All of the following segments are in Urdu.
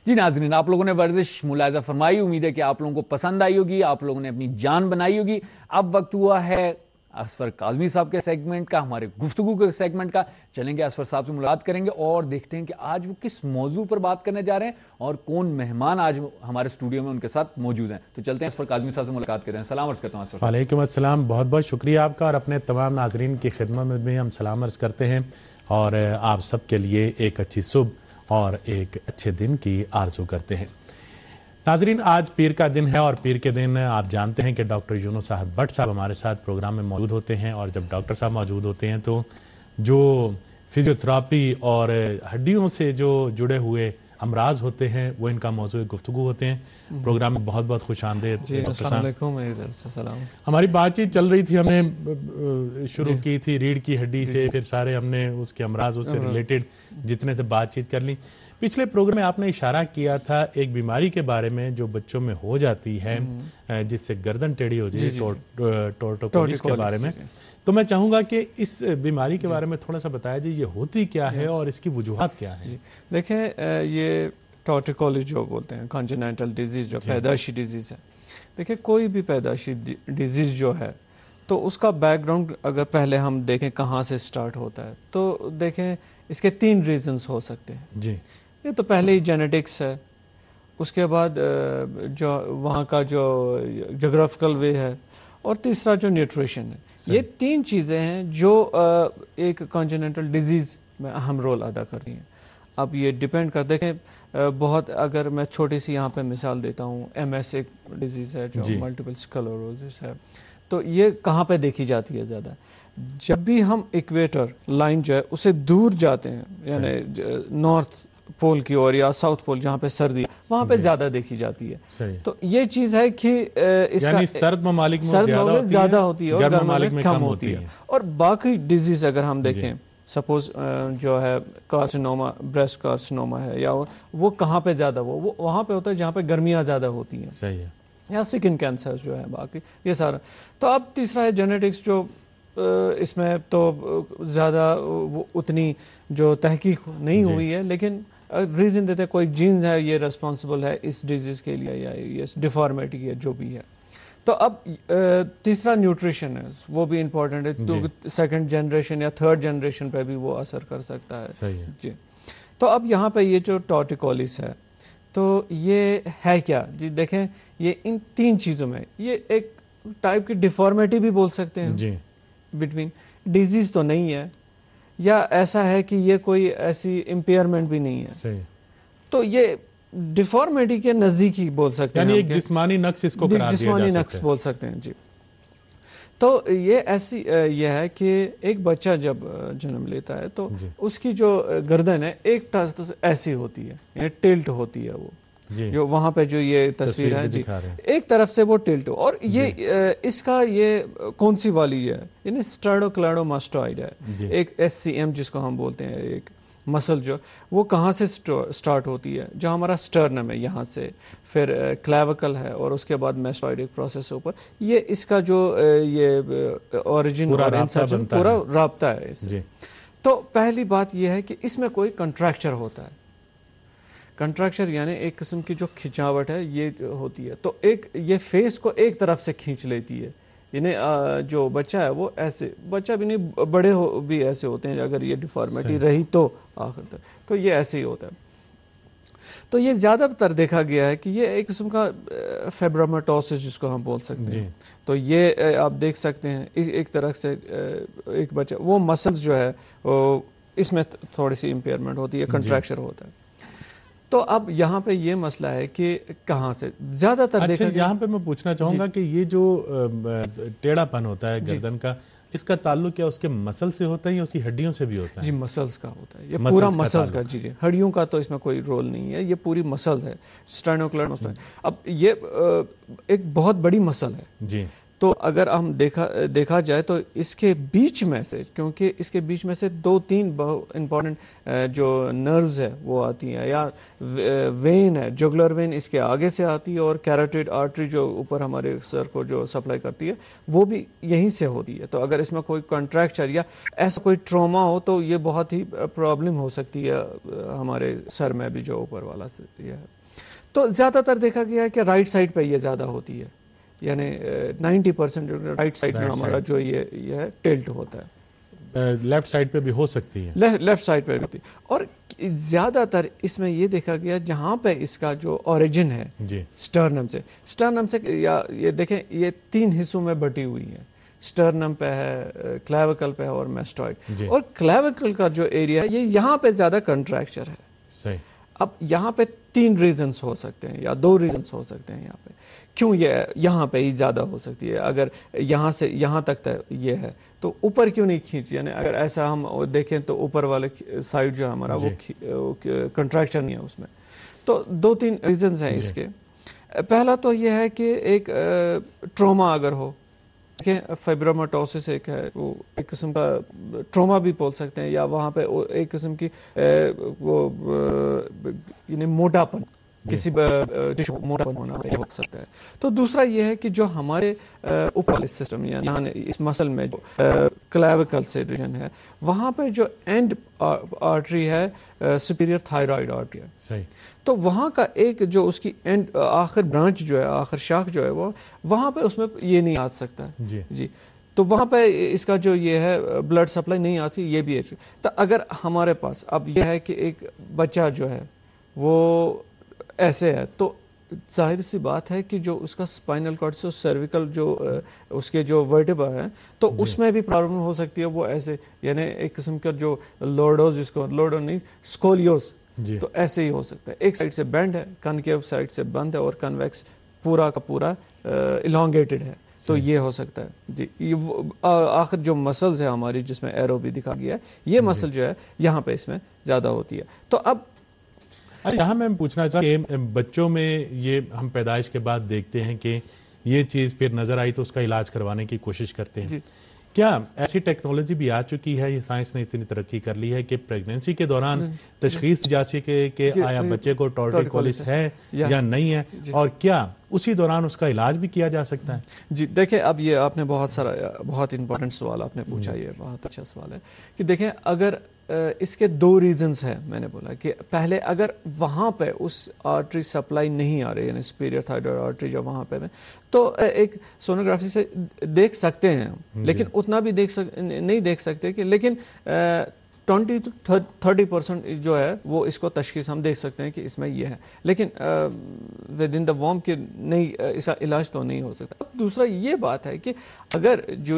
جی ناظرین، آپ لوگوں نے ورزش ملاحظہ فرمائی، امید ہے کہ آپ لوگوں کو پسند آئی ہوگی، آپ لوگوں نے اپنی جان بنائی ہوگی۔ اب وقت ہوا ہے اسفر کاظمی صاحب کے سیگمنٹ کا، ہمارے گفتگو کے سیگمنٹ کا۔ چلیں گے اسفر صاحب سے ملاقات کریں گے اور دیکھتے ہیں کہ آج وہ کس موضوع پر بات کرنے جا رہے ہیں اور کون مہمان آج ہمارے اسٹوڈیو میں ان کے ساتھ موجود ہیں۔ تو چلتے ہیں اسفر کاظمی صاحب سے ملاقات کرتے ہیں۔ سلام عرض کرتا ہوں اسفر صاحب۔ وعلیکم السلام، بہت بہت شکریہ آپ کا، اور اپنے تمام ناظرین کی خدمت میں بھی ہم سلام عرض کرتے ہیں اور آپ سب کے لیے ایک اچھی صبح اور ایک اچھے دن کی آرزو کرتے ہیں۔ ناظرین، آج پیر کا دن ہے اور پیر کے دن آپ جانتے ہیں کہ ڈاکٹر یونس احد بٹ صاحب ہمارے ساتھ پروگرام میں موجود ہوتے ہیں، اور جب ڈاکٹر صاحب موجود ہوتے ہیں تو جو فزیوتھراپی اور ہڈیوں سے جو جڑے ہوئے امراض ہوتے ہیں وہ ان کا موضوع گفتگو ہوتے ہیں۔ پروگرام میں بہت بہت خوش آمدید۔ جی السلام علیکم، السلام۔ ہماری بات چیت چل رہی تھی، ہم نے شروع کی تھی ریڑھ کی ہڈی سے، پھر سارے ہم نے اس کے امراض سے ریلیٹڈ جتنے سے بات چیت کر لی۔ پچھلے پروگرام میں آپ نے اشارہ کیا تھا ایک بیماری کے بارے میں جو بچوں میں ہو جاتی ہے، جس سے گردن ٹیڑھی ہو جاتی ہے، ٹورٹیکولیس کے بارے میں۔ تو میں چاہوں گا کہ اس بیماری کے بارے میں تھوڑا سا بتایا جائے، یہ ہوتی کیا ہے اور اس کی وجوہات کیا ہیں؟ دیکھیں، یہ ٹورٹیکولیس جو بولتے ہیں کانجنائنٹل ڈیزیز، جو پیدائشی ڈیزیز ہے، دیکھیں کوئی بھی پیدائشی ڈیزیز جو ہے تو اس کا بیک گراؤنڈ اگر پہلے ہم دیکھیں کہاں سے سٹارٹ ہوتا ہے تو دیکھیں اس کے 3 ریزنز ہو سکتے ہیں۔ جی، یہ تو پہلے ہی جینیٹکس ہے، اس کے بعد جو وہاں کا جو جغرافیکل وے ہے، اور تیسرا جو نیوٹریشن ہے۔ یہ 3 چیزیں ہیں جو ایک کانجنائنٹل ڈیزیز میں اہم رول ادا کر رہی ہیں۔ اب یہ ڈیپینڈ کر دیکھیں بہت، اگر میں چھوٹی سی یہاں پہ مثال دیتا ہوں، MS ایک ڈیزیز ہے جو ملٹیپل اسکلروسس ہے، تو یہ کہاں پہ دیکھی جاتی ہے زیادہ؟ جب بھی ہم ایکویٹر لائن جو ہے اسے دور جاتے ہیں، یعنی نارتھ پول کی اور یا ساؤتھ پول جہاں پہ سردی ہے وہاں پہ زیادہ دیکھی جاتی ہے۔ تو یہ چیز ہے کہ اس یعنی سرد ممالک میں زیادہ ہوتی ہے اور گرم ممالک میں کم ہوتی ہے۔ اور باقی ڈیزیز اگر ہم دیکھیں، سپوز جو ہے کارسینوما، بریسٹ کارسینوما ہے، یا وہ کہاں پہ زیادہ وہ وہاں پہ ہوتا ہے جہاں پہ گرمیاں زیادہ ہوتی ہیں، صحیح ہے، یا سکن کینسر جو ہے، باقی یہ سارا۔ تو اب تیسرا ہے جینیٹکس، جو اس میں تو زیادہ اتنی جو تحقیق نہیں ہوئی ہے، لیکن ریزن دیتے کوئی جینز ہے یہ ریسپانسبل ہے اس ڈیزیز کے لیے یا یہ ڈیفارمیٹی ہے جو بھی ہے۔ تو اب تیسرا نیوٹریشن ہے، وہ بھی امپورٹنٹ ہے، سیکنڈ جنریشن یا تھرڈ جنریشن پہ بھی وہ اثر کر سکتا ہے۔ صحیح ہے جی، تو اب یہاں پہ یہ جو ٹورٹیکولیس ہے تو یہ ہے کیا؟ جی دیکھیں، یہ ان 3 چیزوں میں یہ ایک ٹائپ کی ڈیفارمیٹی بھی بول سکتے ہیں جی، بٹوین، ڈیزیز تو نہیں ہے، یا ایسا ہے کہ یہ کوئی ایسی امپیئرمنٹ بھی نہیں ہے۔ صحیح، تو یہ ڈیفارمیٹی کے نزدیک ہی بول سکتے ہیں، یعنی ایک جسمانی نقص اس کو قرار دیا جا سکتا ہے، جسمانی نقص بول سکتے ہیں۔ جی، تو یہ ایسی یہ ہے کہ ایک بچہ جب جنم لیتا ہے تو اس کی جو گردن ہے ایک طرف سے ایسی ہوتی ہے، یعنی ٹلٹ ہوتی ہے، وہ جو وہاں پہ جو یہ تصویر ہے، جی ایک طرف سے وہ ٹلٹ، اور یہ اس کا یہ کون سی والی ہے، یعنی اسٹرڈوکلیڈوماسٹوئڈ ہے، ایک SCM جس کو ہم بولتے ہیں، ایک مسل جو وہ کہاں سے سٹارٹ ہوتی ہے، جو ہمارا سٹرنم ہے یہاں سے، پھر کلیویکل ہے، اور اس کے بعد میسٹوئڈک پروسیس اوپر، یہ اس کا جو یہ اوریجن اور انسرشن پورا رابطہ ہے اس سے۔ تو پہلی بات یہ ہے کہ اس میں کوئی کنٹریکچر ہوتا ہے، کنٹریکچر یعنی ایک قسم کی جو کھنچاوٹ ہے یہ ہوتی ہے، تو ایک یہ فیس کو ایک طرف سے کھینچ لیتی ہے، یعنی جو بچہ ہے وہ ایسے، بچہ بھی نہیں بڑے بھی ایسے ہوتے ہیں اگر یہ ڈیفارمیٹی رہی تو آخر تک، تو یہ ایسے ہی ہوتا ہے۔ تو یہ زیادہ تر دیکھا گیا ہے کہ یہ ایک قسم کا فیبرومیٹوسس جس کو ہم بول سکتے ہیں، تو یہ آپ دیکھ سکتے ہیں ایک طرح سے ایک بچہ، وہ مسلز جو ہے اس میں تھوڑی سی امپیئرمنٹ ہوتی ہے، کنٹریکچر ہوتا ہے۔ تو اب یہاں پہ یہ مسئلہ ہے کہ کہاں سے زیادہ تر دیکھا گیا، یہاں پہ میں پوچھنا چاہوں گا کہ یہ جو ٹیڑھا پن ہوتا ہے گردن کا، اس کا تعلق کیا اس کے مسل سے ہوتا ہے یا اس کی ہڈیوں سے بھی ہوتا ہے؟ جی مسلز کا ہوتا ہے، یہ پورا مسلز کا، جی ہڈیوں کا تو اس میں کوئی رول نہیں ہے، یہ پوری مسل ہے، اسٹرنوکلیڈوماسٹوئڈ۔ اب یہ ایک بہت بڑی مسل ہے، جی، تو اگر ہم دیکھا جائے تو اس کے بیچ میں سے، کیونکہ اس کے بیچ میں سے 2-3 امپورٹنٹ جو نروز ہے وہ آتی ہیں، یا وین ہے، جوگولر وین اس کے آگے سے آتی ہے، اور کیروٹیڈ آرٹری جو اوپر ہمارے سر کو جو سپلائی کرتی ہے وہ بھی یہیں سے ہوتی ہے. تو اگر اس میں کوئی کنٹریکچر یا ایسا کوئی ٹراما ہو تو یہ بہت ہی پرابلم ہو سکتی ہے ہمارے سر میں بھی جو اوپر والا یہ ہے. تو زیادہ تر دیکھا گیا ہے کہ رائٹ سائڈ پہ یہ زیادہ ہوتی ہے، یعنی 90% جو رائٹ سائڈ میں ہمارا جو یہ ہے ٹلٹ ہوتا ہے. لیفٹ سائڈ پہ بھی ہو سکتی ہے، لیفٹ سائڈ پہ بھی ہوتی ہے. اور زیادہ تر اس میں یہ دیکھا گیا جہاں پہ اس کا جو اوریجن ہے جی سٹرنم سے، یا یہ دیکھیں یہ 3 حصوں میں بٹی ہوئی ہے. سٹرنم پہ ہے، کلیویکل پہ ہے اور میسٹوائڈ. اور کلیویکل کا جو ایریا ہے یہ یہاں پہ زیادہ کنٹریکچر ہے. صحیح. اب یہاں پہ 3 ریزنز ہو سکتے ہیں یا 2 ریزنز ہو سکتے ہیں یہاں پہ کیوں یہ یہاں پہ ہی زیادہ ہو سکتی ہے. اگر یہاں سے یہاں تک یہ ہے تو اوپر کیوں نہیں کھینچ، یعنی اگر ایسا ہم دیکھیں تو اوپر والے سائڈ جو ہمارا وہ کنٹریکشن نہیں ہے اس میں. تو 2-3 ریزنز ہیں اس کے. پہلا تو یہ ہے کہ ایک ٹراما اگر ہو، فائبرومیٹوسس ایک ہے، وہ ایک قسم کا ٹراما بھی بول سکتے ہیں، یا وہاں پہ ایک قسم کی وہ یعنی موٹاپن، کسی موٹاپن ہونا ہو سکتا ہے. تو دوسرا یہ ہے کہ جو ہمارے اوپر سسٹم یعنی اس مسل میں جو کلیویکل سے ریجن ہے وہاں پہ جو اینڈ آرٹری ہے سپیریئر تھائرائیڈ آرٹری ہے. صحیح. تو وہاں کا ایک جو اس کی اینڈ آخر برانچ جو ہے، آخر شاخ جو ہے وہ وہاں پہ اس میں یہ نہیں آ سکتا. جی تو وہاں پہ اس کا جو یہ ہے بلڈ سپلائی نہیں آتی، یہ بھی ہے. تو اگر ہمارے پاس اب یہ ہے کہ ایک بچہ جو ہے وہ ایسے ہے تو ظاہر سی بات ہے کہ جو اس کا اسپائنل کارڈ سے سرویکل جو اس کے جو ورٹیبرا ہے تو اس میں بھی پرابلم ہو سکتی ہے. وہ ایسے یعنی ایک قسم کا جو لورڈوز، جس کو لورڈو نہیں اسکولیوس، تو ایسے ہی ہو سکتا ہے. ایک سائڈ سے بینڈ ہے، کنکیو سائڈ سے بند ہے، اور کنویکس پورا کا پورا الانگیٹڈ ہے. تو یہ ہو سکتا ہے. جی آخر جو مسلز ہے ہماری جس میں ایرو بھی دکھا گیا ہے، یہ مسل جو ہے یہاں پہ اس میں زیادہ ہوتی ہے. تو اب یہاں میں پوچھنا چاہتا ہوں کہ بچوں میں یہ ہم پیدائش کے بعد دیکھتے ہیں کہ یہ چیز پھر نظر آئی تو اس کا علاج کروانے کی کوشش کرتے ہیں. کیا ایسی ٹیکنالوجی بھی آ چکی ہے، یہ سائنس نے اتنی ترقی کر لی ہے کہ پریگنینسی کے دوران تشخیص جا سکے کہ آیا بچے کو ٹارٹیکولس ہے یا نہیں ہے، اور کیا اسی دوران اس کا علاج بھی کیا جا سکتا ہے؟ جی دیکھیں، اب یہ آپ نے بہت امپورٹنٹ سوال آپ نے پوچھا، یہ بہت اچھا سوال ہے کہ دیکھیں اگر اس کے 2 ریزنز ہیں. میں نے بولا کہ پہلے اگر وہاں پہ اس آرٹری سپلائی نہیں آ رہی، یعنی سپیریئر تھائرائیڈ آرٹری جو وہاں پہ تو ایک سونوگرافی سے دیکھ سکتے ہیں، لیکن اتنا بھی نہیں دیکھ سکتے کہ لیکن 20-30% جو ہے وہ اس کو تشخیص ہم دیکھ سکتے ہیں کہ اس میں یہ ہے، لیکن ود ان دا وارم کے نہیں، اس کا علاج تو نہیں ہو سکتا. اب دوسرا یہ بات ہے کہ اگر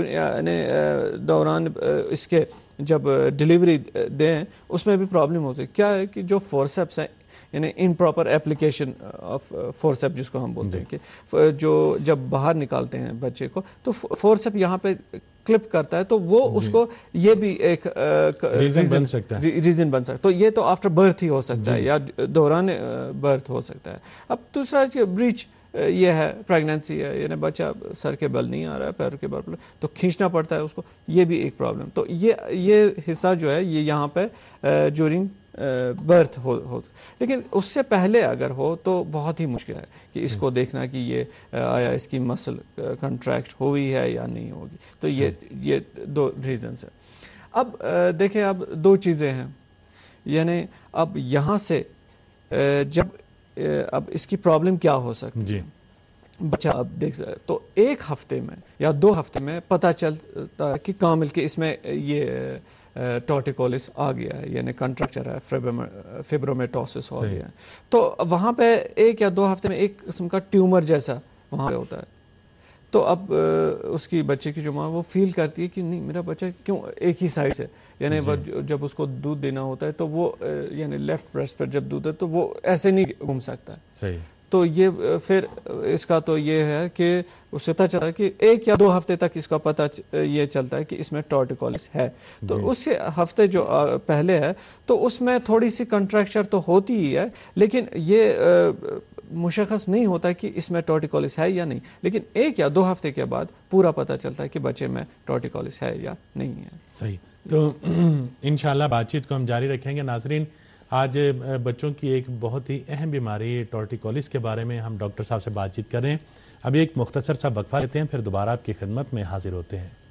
دوران اس کے جب ڈلیوری دیں اس میں بھی پرابلم ہوتی ہے. کیا ہے کہ جو فورسیپس ہیں، یعنی امپراپر ایپلیکیشن آف فورسیپ جس کو ہم بولتے ہیں، کہ جو جب باہر نکالتے ہیں بچے کو تو فورسیپ یہاں پہ کلپ کرتا ہے، تو وہ اس کو یہ بھی ایک ریزن بن سکتا ہے. تو یہ تو آفٹر برتھ ہی ہو سکتا ہے یا دوران برتھ ہو سکتا ہے. اب دوسرا بریچ یہ ہے، پریگنینسی ہے، یعنی بچہ سر کے بل نہیں آ رہا ہے، پیر کے بل پر تو کھینچنا پڑتا ہے اس کو، یہ بھی ایک پرابلم. تو یہ حصہ جو ہے یہ یہاں پہ جورنگ برتھ ہو، لیکن اس سے پہلے اگر ہو تو بہت ہی مشکل ہے کہ اس کو دیکھنا کہ یہ آیا اس کی مسل کنٹریکٹ ہوئی ہے یا نہیں ہوگی. تو یہ 2 ریزنز ہیں. اب دیکھیں، اب 2 چیزیں ہیں، یعنی اب یہاں سے جب اب اس کی پرابلم کیا ہو سکتی ہے. بچہ اب دیکھ تو 1 ہفتے میں یا 2 ہفتے میں پتہ چلتا کہ کامل کہ اس میں یہ ٹارٹیکولس آ گیا ہے، یعنی کنٹریکچر ہے، فیبرومیٹوسس ہو گیا ہے. تو وہاں پہ 1 یا 2 ہفتے میں ایک قسم کا ٹیومر جیسا وہاں پہ ہوتا ہے. تو اب اس کی بچے کی جو ماں وہ فیل کرتی ہے کہ نہیں، میرا بچہ کیوں ایک ہی سائڈ سے، یعنی جب اس کو دودھ دینا ہوتا ہے تو وہ یعنی لیفٹ بریسٹ پر جب دودھ ہے تو وہ ایسے نہیں گھوم سکتا ہے. صحیح. تو یہ پھر اس کا تو یہ ہے کہ اسے پتہ چلتا ہے کہ 1 یا 2 ہفتے تک اس کا پتہ یہ چلتا ہے کہ اس میں ٹارٹیکولس ہے. تو اس ہفتے جو پہلے ہے تو اس میں تھوڑی سی کنٹریکچر تو ہوتی ہی ہے، لیکن یہ مشخص نہیں ہوتا کہ اس میں ٹارٹیکولس ہے یا نہیں. لیکن 1 یا 2 ہفتے کے بعد پورا پتہ چلتا ہے کہ بچے میں ٹارٹیکولس ہے یا نہیں ہے. صحیح. تو انشاءاللہ بات چیت کو ہم جاری رکھیں گے. ناظرین، آج بچوں کی ایک بہت ہی اہم بیماری ٹارٹیکولس کے بارے میں ہم ڈاکٹر صاحب سے بات چیت کر رہے ہیں. ابھی ایک مختصر سا وقفہ لیتے ہیں، پھر دوبارہ آپ کی خدمت میں حاضر ہوتے ہیں.